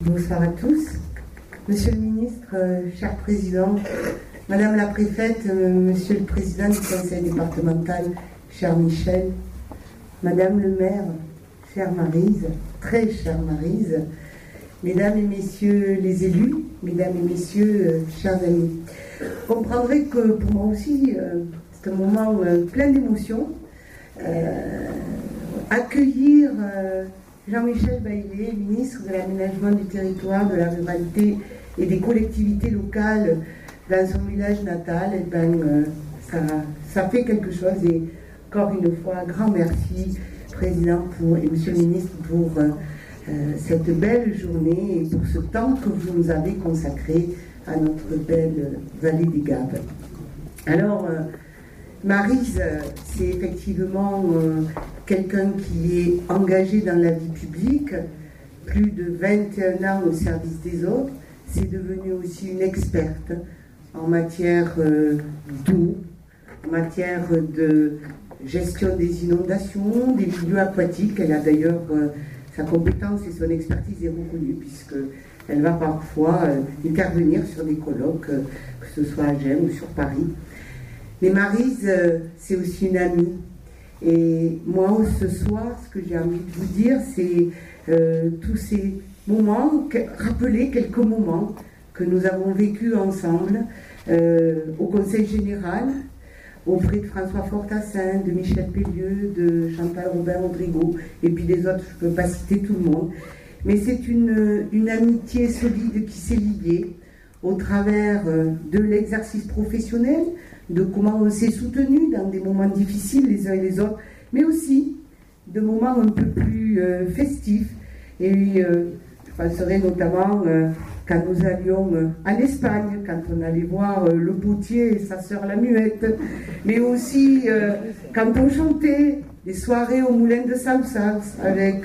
Bonsoir à tous. Monsieur le ministre, cher président, madame la préfète, monsieur le président du conseil départemental, cher Michel, madame le maire, chère Maryse, très chère Maryse, mesdames et messieurs les élus, mesdames et messieurs, chers amis. Vous comprendrez que pour moi aussi, c'est un moment plein d'émotions. Accueillir Jean-Michel Baillet, ministre de l'aménagement du territoire, de la ruralité et des collectivités locales dans son village natal, et ça fait quelque chose. Et encore une fois, grand merci, Président et Monsieur le ministre, pour cette belle journée et pour ce temps que vous nous avez consacré à notre belle vallée des Gaves. Alors, Maryse, c'est effectivement quelqu'un qui est engagé dans la vie publique, plus de 21 ans au service des autres. C'est devenu aussi une experte en matière d'eau, en matière de gestion des inondations, des milieux aquatiques. Elle a d'ailleurs sa compétence et son expertise est reconnue, puisqu'elle va parfois intervenir sur des colloques, que ce soit à Gênes ou sur Paris. Mais Maryse, c'est aussi une amie. Et moi, ce soir, ce que j'ai envie de vous dire, c'est tous ces moments, rappeler quelques moments que nous avons vécus ensemble au Conseil général, auprès de François Fortassin, de Michel Pellieu, de Chantal Robin-Rodrigo, et puis des autres, je ne peux pas citer tout le monde. Mais c'est une amitié solide qui s'est liée au travers de l'exercice professionnel, de comment on s'est soutenu dans des moments difficiles les uns et les autres, mais aussi de moments un peu plus festifs. Et je penserai notamment quand nous allions en Espagne, quand on allait voir le potier et sa sœur la muette, mais aussi quand on chantait les soirées au moulin de Salsas avec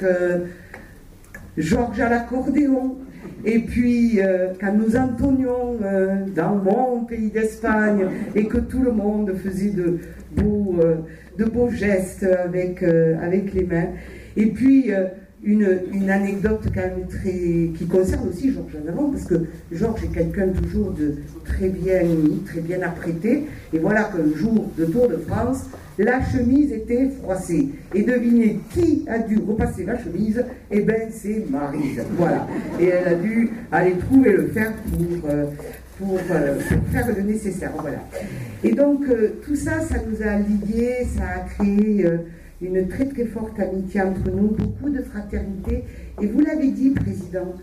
Georges à l'accordéon. Et puis, quand nous entonnions dans mon pays d'Espagne et que tout le monde faisait de beaux gestes avec les mains. Et puis, une anecdote quand même qui concerne aussi Georges Navon, parce que Georges est quelqu'un toujours de très bien apprêté. Et voilà qu'un jour de Tour de France, la chemise était froissée. Et devinez qui a dû repasser la chemise? Eh bien, c'est Maryse. Voilà. Et elle a dû aller trouver le fer pour faire le nécessaire. Voilà. Et donc, tout ça, ça nous a liés, ça a créé une très très forte amitié entre nous, beaucoup de fraternité. Et vous l'avez dit, Président,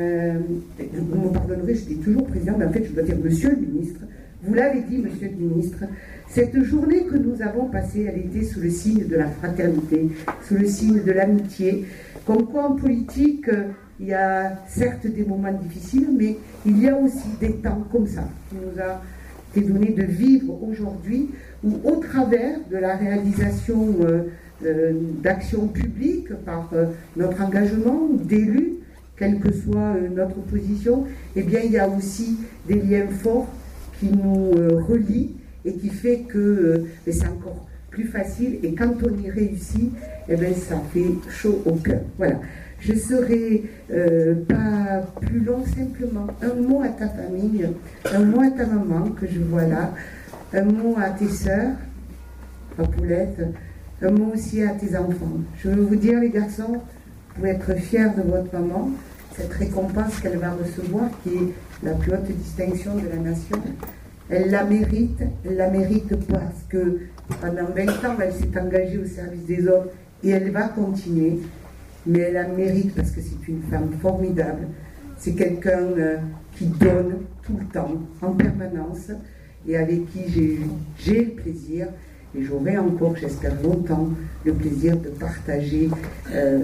vous me pardonnerez, je dis toujours Président, mais en fait, je dois dire Monsieur le Ministre. Vous l'avez dit, Monsieur le Ministre, cette journée que nous avons passée, elle était sous le signe de la fraternité, sous le signe de l'amitié. Comme quoi, en politique, il y a certes des moments difficiles, mais il y a aussi des temps comme ça, qui nous a été donné de vivre aujourd'hui, où au travers de la réalisation d'actions publiques, par notre engagement d'élus, quelle que soit notre position, eh bien, il y a aussi des liens forts qui nous relie et qui fait que c'est encore plus facile, et quand on y réussit, eh bien, ça fait chaud au cœur. Voilà. Je ne serai pas plus long, simplement un mot à ta famille, un mot à ta maman que je vois là, un mot à tes sœurs, Papoulette, un mot aussi à tes enfants. Je veux vous dire, les garçons, vous pouvez être fiers de votre maman, cette récompense qu'elle va recevoir, qui est la plus haute distinction de la nation. Elle la mérite parce que pendant 20 ans, elle s'est engagée au service des autres et elle va continuer. Mais elle la mérite parce que c'est une femme formidable. C'est quelqu'un qui donne tout le temps, en permanence, et avec qui j'ai le plaisir, et j'aurai encore, j'espère longtemps, le plaisir de partager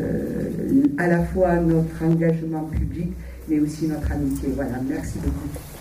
à la fois notre engagement public, mais aussi notre amitié. Voilà, merci beaucoup.